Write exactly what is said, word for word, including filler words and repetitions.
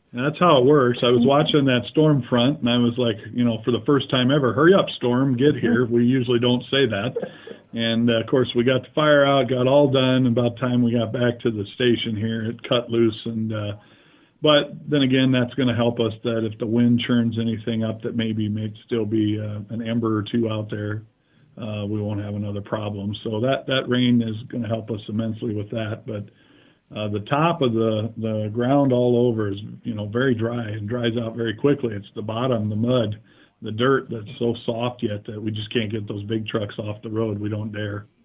And that's how it works. I was watching that storm front, and I was like, you know, for the first time ever, hurry up, storm, get here. We usually don't say that. And uh, of course, we got the fire out, got all done. About the time we got back to the station here, it cut loose. And uh, but then again, that's going to help us that if the wind churns anything up that maybe may still be uh, an ember or two out there, uh, we won't have another problem. So that that rain is going to help us immensely with that. But Uh, the top of the, the ground all over is, you know, very dry and dries out very quickly. It's the bottom, the mud, the dirt that's so soft yet that we just can't get those big trucks off the road. We don't dare.